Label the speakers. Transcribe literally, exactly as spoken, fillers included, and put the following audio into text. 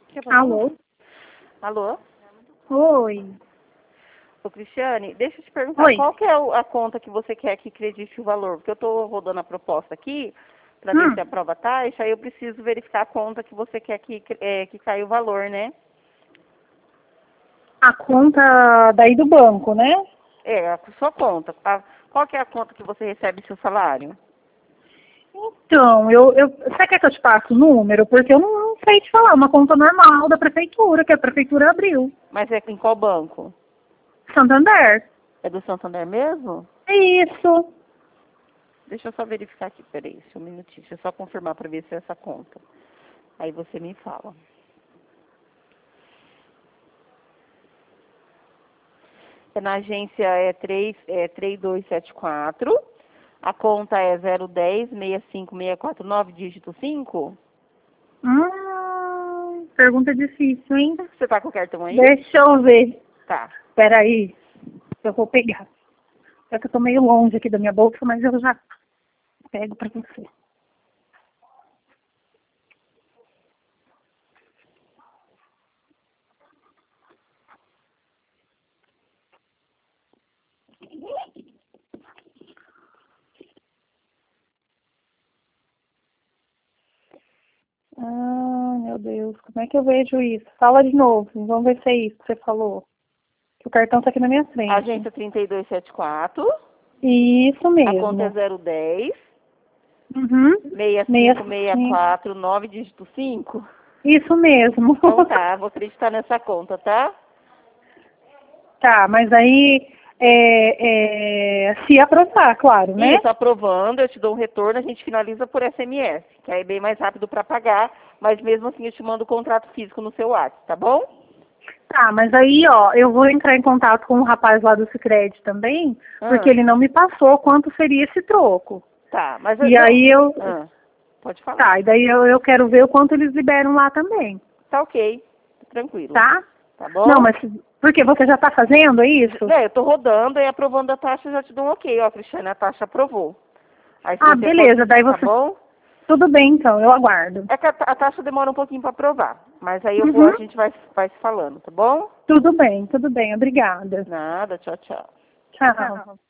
Speaker 1: Alô?
Speaker 2: Alô?
Speaker 1: Oi.
Speaker 2: Ô, Cristiane, deixa eu te perguntar,
Speaker 1: Oi.
Speaker 2: qual que é o- a conta que você quer que acredite o valor? Porque eu estou rodando a proposta aqui, para ver
Speaker 1: Hum,
Speaker 2: se aprova a taxa, aí eu preciso verificar a conta que você quer que, é, que caia o valor, né?
Speaker 1: a conta daí do banco, né?
Speaker 2: É, a sua conta. A- qual que é a conta que você recebe seu salário?
Speaker 1: Então, eu, eu, você quer que eu te passe o número? Porque eu não, não sei te falar. Uma conta normal da prefeitura, que a prefeitura abriu.
Speaker 2: Mas é em qual banco?
Speaker 1: Santander.
Speaker 2: É do Santander mesmo?
Speaker 1: É isso.
Speaker 2: Deixa eu só verificar aqui, peraí, só um minutinho. Deixa eu só confirmar para ver se é essa conta. Aí você me fala. É na agência é, três, é três dois sete quatro. A conta é zero um zero, seis cinco seis quatro nove, dígito cinco.
Speaker 1: Hum, pergunta difícil, hein?
Speaker 2: Você tá com o cartão aí?
Speaker 1: Deixa eu ver.
Speaker 2: Tá.
Speaker 1: Peraí. Eu vou pegar. É que eu tô meio longe aqui da minha bolsa, mas eu já pego pra você. Ah, meu Deus, como é que eu vejo isso? Fala de novo, vamos ver se é isso que você falou. Que o cartão tá aqui na minha frente.
Speaker 2: Agência três dois sete quatro.
Speaker 1: Isso
Speaker 2: A conta é
Speaker 1: mesmo.
Speaker 2: zero um zero,
Speaker 1: Uhum.
Speaker 2: seis
Speaker 1: Meia,
Speaker 2: cinco seis quatro nove, dígito cinco.
Speaker 1: isso mesmo.
Speaker 2: Então tá, vou acreditar nessa conta, tá?
Speaker 1: Tá, mas aí é, é, se aprovar, claro, né?
Speaker 2: Isso, aprovando, eu te dou um retorno, a gente finaliza por S M S, que aí é bem mais rápido para pagar, mas mesmo assim eu te mando o contrato físico no seu WhatsApp, tá bom?
Speaker 1: Tá, mas aí, ó, eu vou entrar em contato com o rapaz lá do Sicredi também, porque
Speaker 2: Ah,
Speaker 1: ele não me passou quanto seria esse troco.
Speaker 2: tá, mas eu...
Speaker 1: E aí eu,
Speaker 2: Ah, pode falar.
Speaker 1: tá, e daí eu, eu quero ver o quanto eles liberam lá também,
Speaker 2: Tá ok, tranquilo,
Speaker 1: tá?
Speaker 2: tá bom?
Speaker 1: Não, mas porque você já tá fazendo, é isso?
Speaker 2: É, eu tô rodando e aprovando a taxa, eu já te dou um ok, ó, Cristiane, a taxa aprovou. Aí se
Speaker 1: Ah,
Speaker 2: você for,
Speaker 1: beleza, daí
Speaker 2: tá
Speaker 1: você...
Speaker 2: bom?
Speaker 1: Tudo bem, então, eu aguardo.
Speaker 2: É que a, ta- a taxa demora um pouquinho para aprovar, mas aí eu vou, a
Speaker 1: Uhum.
Speaker 2: gente vai, vai se falando, tá bom?
Speaker 1: Tudo bem, tudo bem, obrigada.
Speaker 2: Nada, tchau, tchau.
Speaker 1: Tchau.